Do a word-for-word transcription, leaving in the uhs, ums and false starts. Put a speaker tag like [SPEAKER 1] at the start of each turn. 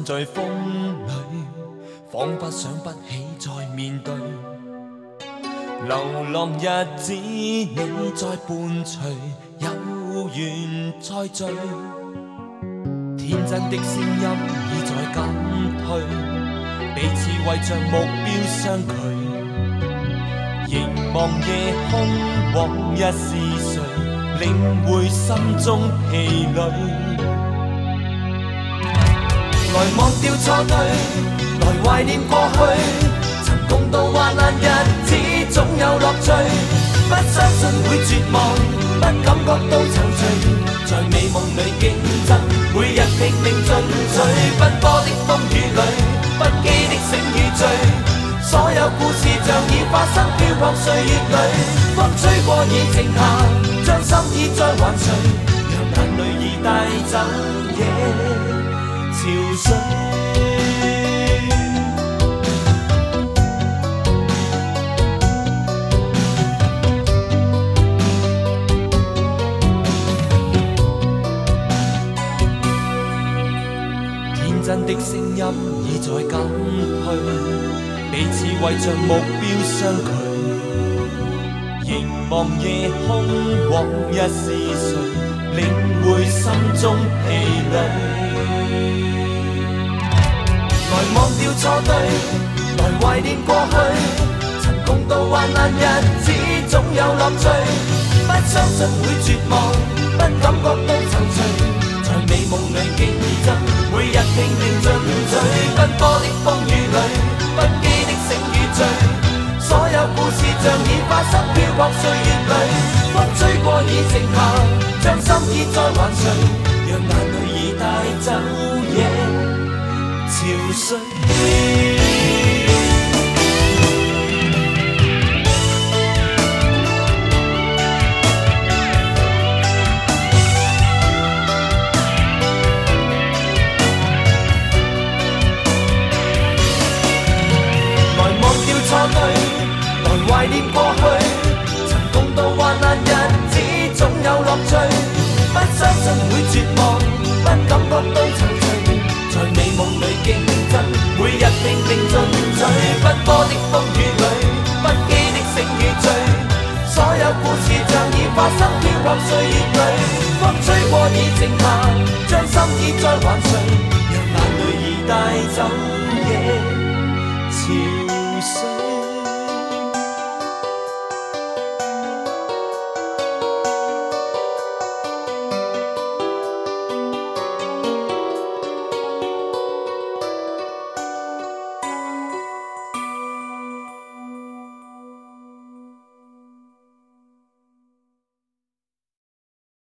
[SPEAKER 1] 在风里，仿佛想不起再面对。流浪日子，你在伴随，有缘再聚。天真的聲音已在減退，彼此為着目標相距。凝望夜空，往日是誰領會心中疲累？來忘掉錯對，來懷念過去，曾共度患難日子，總有樂趣。不相信會絕望，不感覺到躊躇，在美夢裏競爭，每日拼命進取。奔波的風雨裏，不羈的醒與醉，所有故事像已發生，飄泊歲月裏，風吹過已靜下，將心意再還誰？讓眼淚已帶走夜潮水。天真的聲音已在減退，彼此為着目標相距。凝望夜空，往日是誰領會心中疲累？來忘掉錯對，來懷念過去，曾共度患難日子，總有樂趣。不相信會絕望，不感覺到躊躇，在美夢裏競爭，每日拼命進取。奔波的風雨裏，不羈的醒與醉，所有故事像已發生，飄泊歲月裏，風吹過已靜下，將心意再還誰？讓眼淚已帶走夜潮水。來懷念過去，曾共度患難日子，總有樂趣。不相信會絕望，不感覺到躊躇，在美夢裏競爭，每日拼命進取。奔波的風雨裏，不羈的醒與醉，所有故事像已發生，飄泊歲月裏，風吹過已靜下，將心意再還誰？讓眼淚已帶走